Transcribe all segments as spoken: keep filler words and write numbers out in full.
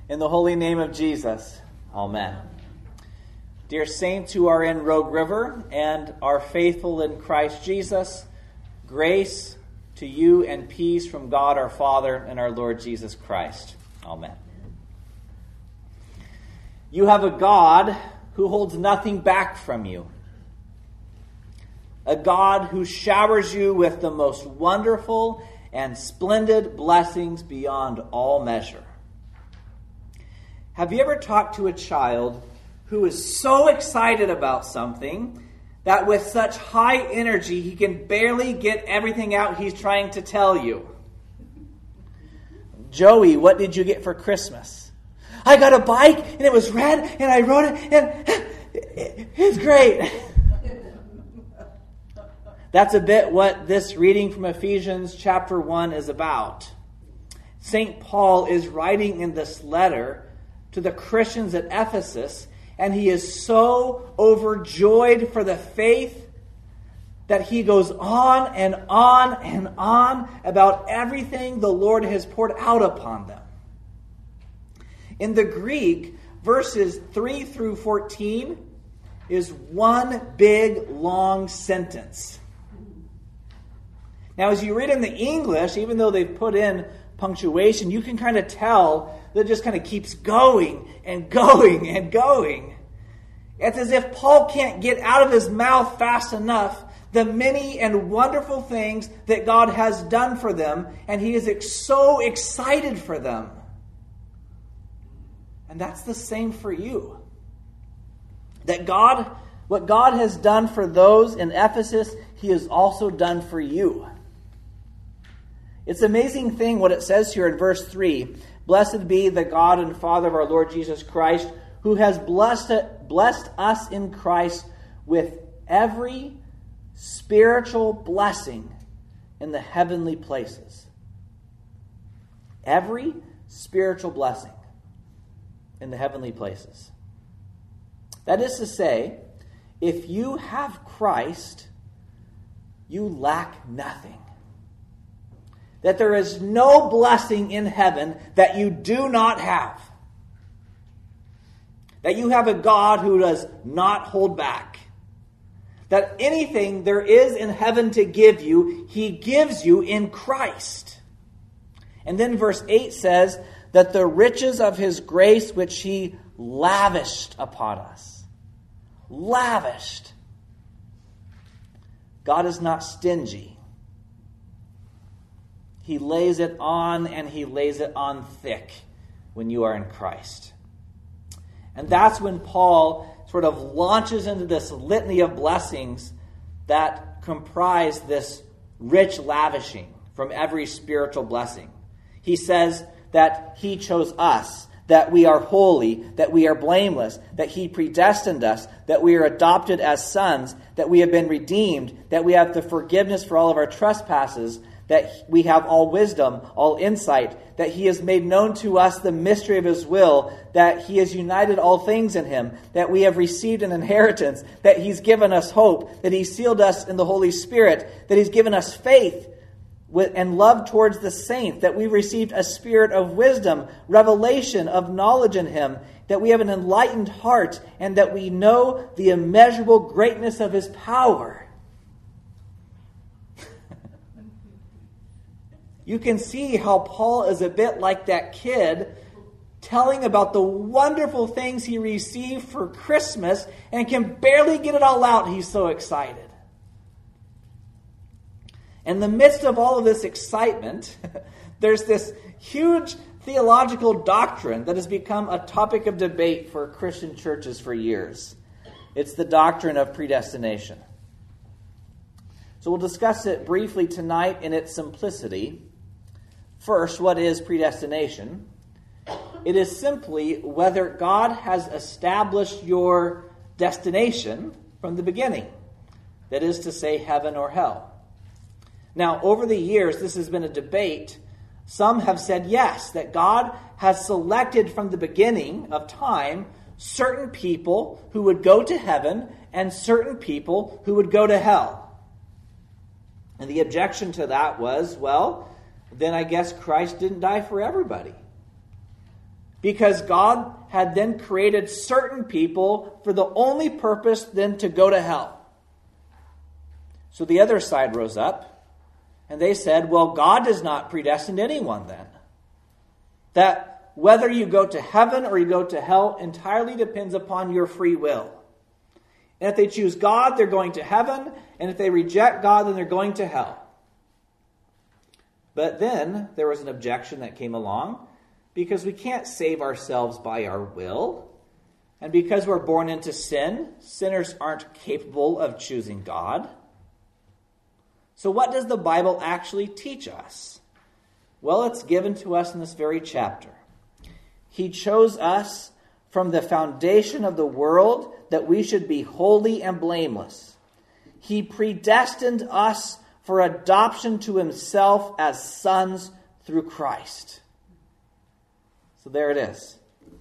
In the holy name of Jesus, amen. Dear saints who are in Rogue River and are faithful in Christ Jesus, grace to you and peace from God our Father and our Lord Jesus Christ. Amen. You have a God who holds nothing back from you. A God who showers you with the most wonderful and splendid blessings beyond all measure. Have you ever talked to a child who is so excited about something that with such high energy he can barely get everything out he's trying to tell you? Joey, what did you get for Christmas? I got a bike and it was red and I rode it and it's great. That's a bit what this reading from Ephesians chapter one is about. Saint Paul is writing in this letter to the Christians at Ephesus, and he is so overjoyed for the faith that he goes on and on and on about everything the Lord has poured out upon them. In the Greek, verses three through fourteen is one big long sentence. Now, as you read in the English, even though they've put in punctuation, you can kind of tell that it just kind of keeps going and going and going. It's as if Paul can't get out of his mouth fast enough the many and wonderful things that God has done for them, and he is ex- so excited for them. And that's the same for you. That God, what God has done for those in Ephesus, he has also done for you. It's an amazing thing what it says here in verse three. Blessed be the God and Father of our Lord Jesus Christ, who has blessed, blessed us in Christ with every spiritual blessing in the heavenly places. Every spiritual blessing in the heavenly places. That is to say, if you have Christ, you lack nothing. That there is no blessing in heaven that you do not have. That you have a God who does not hold back. That anything there is in heaven to give you, he gives you in Christ. And then verse eight says that the riches of his grace which he lavished upon us. Lavished. God is not stingy. He lays it on, and he lays it on thick when you are in Christ. And that's when Paul sort of launches into this litany of blessings that comprise this rich lavishing from every spiritual blessing. He says that he chose us, that we are holy, that we are blameless, that he predestined us, that we are adopted as sons, that we have been redeemed, that we have the forgiveness for all of our trespasses, that we have all wisdom, all insight, that he has made known to us the mystery of his will, that he has united all things in him, that we have received an inheritance, that he's given us hope, that he sealed us in the Holy Spirit, that he's given us faith with, and love towards the saints, that we received a spirit of wisdom, revelation of knowledge in him, that we have an enlightened heart, and that we know the immeasurable greatness of his power. You can see how Paul is a bit like that kid telling about the wonderful things he received for Christmas and can barely get it all out. He's so excited. In the midst of all of this excitement, there's this huge theological doctrine that has become a topic of debate for Christian churches for years. It's the doctrine of predestination. So we'll discuss it briefly tonight in its simplicity. First, what is predestination? It is simply whether God has established your destination from the beginning. That is to say, heaven or hell. Now, over the years, this has been a debate. Some have said yes, that God has selected from the beginning of time certain people who would go to heaven and certain people who would go to hell. And the objection to that was, well, then I guess Christ didn't die for everybody. because God had then created certain people for the only purpose then to go to hell. So the other side rose up, and they said, well, God does not predestine anyone then. That whether you go to heaven or you go to hell entirely depends upon your free will. And if they choose God, they're going to heaven, and if they reject God, then they're going to hell. But then there was an objection that came along, because we can't save ourselves by our will. And because we're born into sin, sinners aren't capable of choosing God. So what does the Bible actually teach us? Well, it's given to us in this very chapter. He chose us from the foundation of the world that we should be holy and blameless. He predestined us for adoption to himself as sons through Christ. So there it is.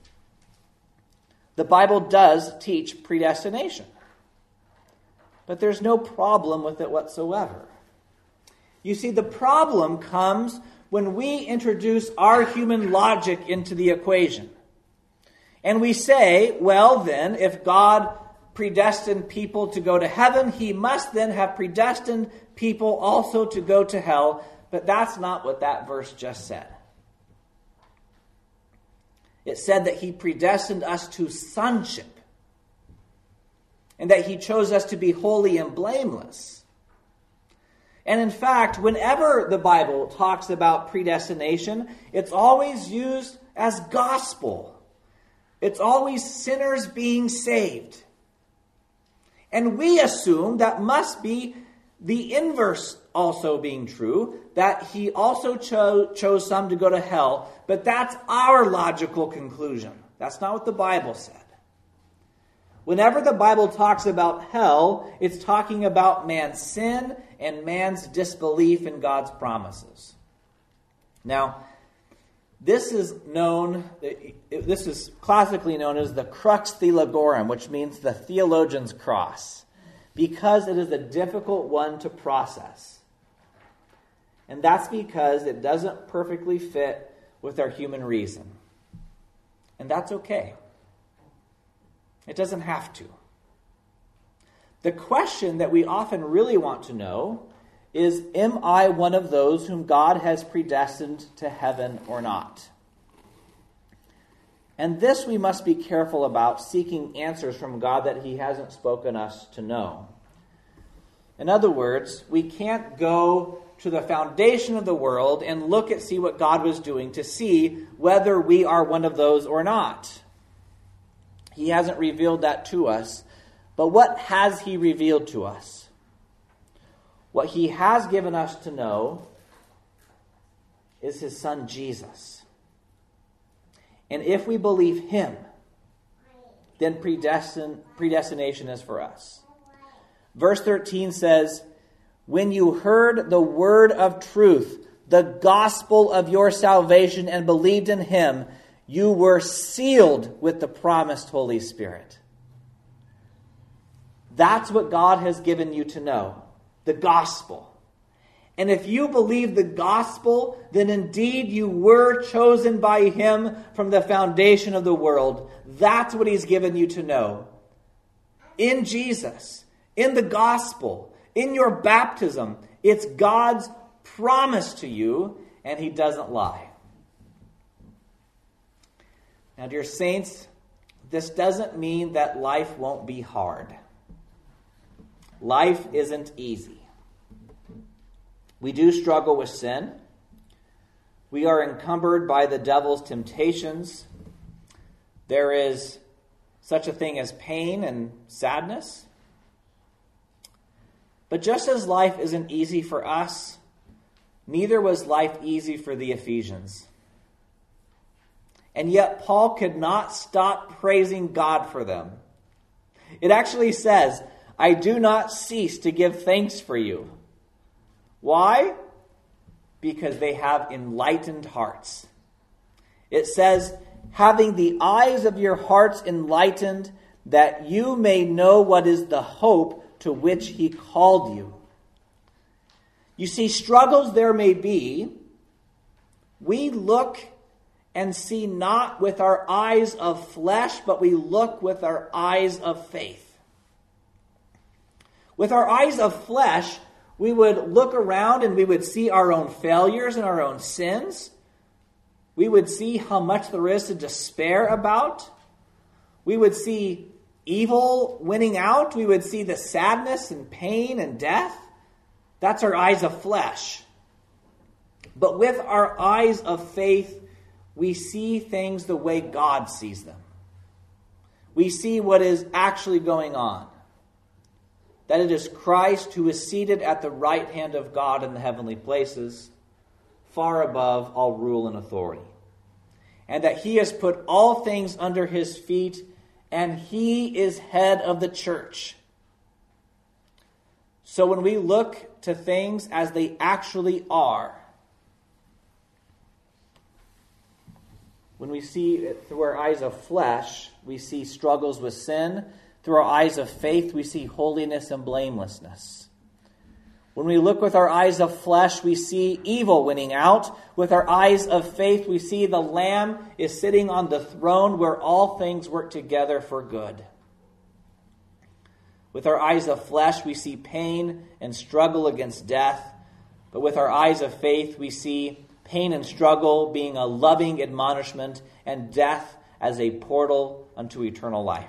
The Bible does teach predestination, but there's no problem with it whatsoever. You see, the problem comes when we introduce our human logic into the equation. And we say, well then, if God predestined people to go to heaven, he must then have predestined people also to go to hell. But that's not what that verse just said. It said that he predestined us to sonship, and that he chose us to be holy and blameless. And in fact, whenever the Bible talks about predestination, it's always used as gospel. It's always sinners being saved. And we assume that must be the inverse also being true, that he also cho- chose some to go to hell, but that's our logical conclusion. That's not what the Bible said. Whenever the Bible talks about hell, it's talking about man's sin and man's disbelief in God's promises. Now, this is known, this is classically known as the crux theologorum, which means the theologian's cross, because it is a difficult one to process. And that's because it doesn't perfectly fit with our human reason. And that's okay. It doesn't have to. The question that we often really want to know is, am I one of those whom God has predestined to heaven or not? And this we must be careful about, seeking answers from God that he hasn't spoken us to know. In other words, we can't go to the foundation of the world and look and see what God was doing to see whether we are one of those or not. He hasn't revealed that to us. But what has he revealed to us? What he has given us to know is his son Jesus. And if we believe him, then predestin- predestination is for us. Verse thirteen says, when you heard the word of truth, the gospel of your salvation, and believed in him, you were sealed with the promised Holy Spirit. That's what God has given you to know, the gospel. And if you believe the gospel, then indeed you were chosen by him from the foundation of the world. That's what he's given you to know. In Jesus, in the gospel, in your baptism, it's God's promise to you, and he doesn't lie. Now, dear saints, this doesn't mean that life won't be hard. Life isn't easy. We do struggle with sin. We are encumbered by the devil's temptations. There is such a thing as pain and sadness. But just as life isn't easy for us, neither was life easy for the Ephesians. And yet Paul could not stop praising God for them. It actually says, I do not cease to give thanks for you. Why? Because they have enlightened hearts. It says, having the eyes of your hearts enlightened, that you may know what is the hope to which he called you. You see, struggles there may be. We look and see not with our eyes of flesh, but we look with our eyes of faith. With our eyes of flesh, we would look around and we would see our own failures and our own sins. We would see how much there is to despair about. We would see evil winning out. We would see the sadness and pain and death. That's our eyes of flesh. But with our eyes of faith, we see things the way God sees them. We see what is actually going on. That it is Christ who is seated at the right hand of God in the heavenly places, far above all rule and authority. And that he has put all things under his feet, and he is head of the church. So when we look to things as they actually are, when we see it through our eyes of flesh, we see struggles with sin. Through our eyes of faith, we see holiness and blamelessness. When we look with our eyes of flesh, we see evil winning out. With our eyes of faith, we see the Lamb is sitting on the throne where all things work together for good. With our eyes of flesh, we see pain and struggle against death. But with our eyes of faith, we see pain and struggle being a loving admonishment, and death as a portal unto eternal life.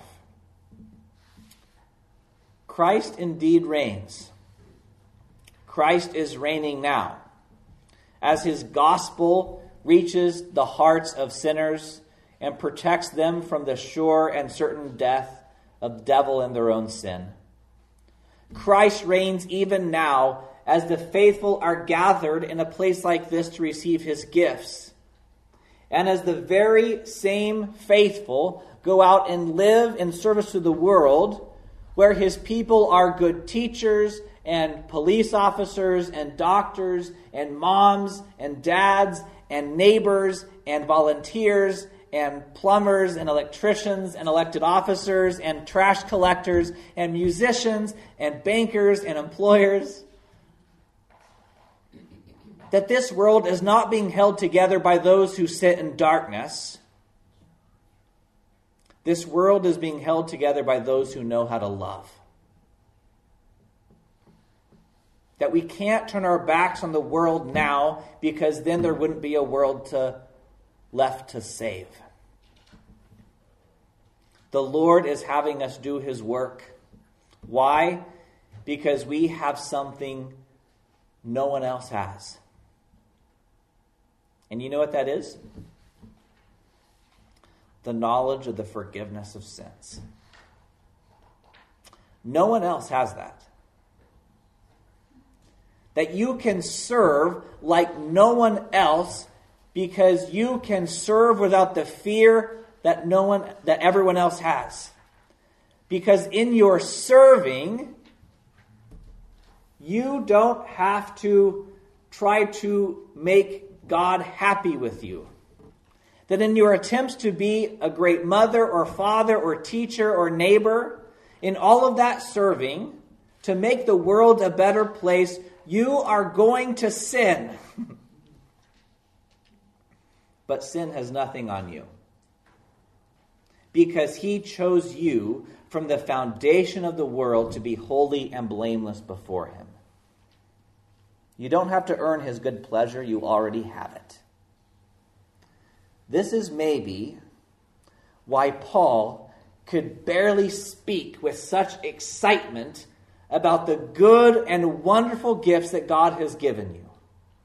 Christ indeed reigns. Christ is reigning now. As his gospel reaches the hearts of sinners and protects them from the sure and certain death of the devil and their own sin. Christ reigns even now as the faithful are gathered in a place like this to receive his gifts. And as the very same faithful go out and live in service to the world, where his people are good teachers and police officers and doctors and moms and dads and neighbors and volunteers and plumbers and electricians and elected officers and trash collectors and musicians and bankers and employers. That this world is not being held together by those who sit in darkness. This world is being held together by those who know how to love. That we can't turn our backs on the world now, because then there wouldn't be a world to, left to save. The Lord is having us do his work. Why? Because we have something no one else has. And you know what that is? The knowledge of the forgiveness of sins. No one else has that. That you can serve like no one else because you can serve without the fear that no one, that everyone else has. Because in your serving, you don't have to try to make God happy with you. That in your attempts to be a great mother or father or teacher or neighbor, in all of that serving, to make the world a better place, you are going to sin. But sin has nothing on you. Because he chose you from the foundation of the world to be holy and blameless before him. You don't have to earn his good pleasure, you already have it. This is maybe why Paul could barely speak with such excitement about the good and wonderful gifts that God has given you.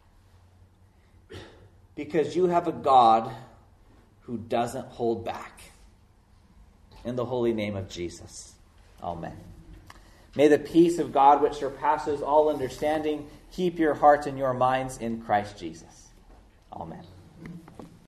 Because you have a God who doesn't hold back. In the holy name of Jesus. Amen. May the peace of God, which surpasses all understanding, keep your hearts and your minds in Christ Jesus. Amen.